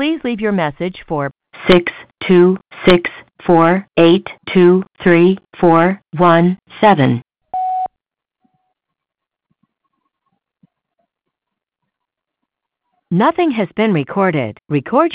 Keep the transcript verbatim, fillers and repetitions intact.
Please leave your message for six two six four eight two three four one seven. Nothing has been recorded. Record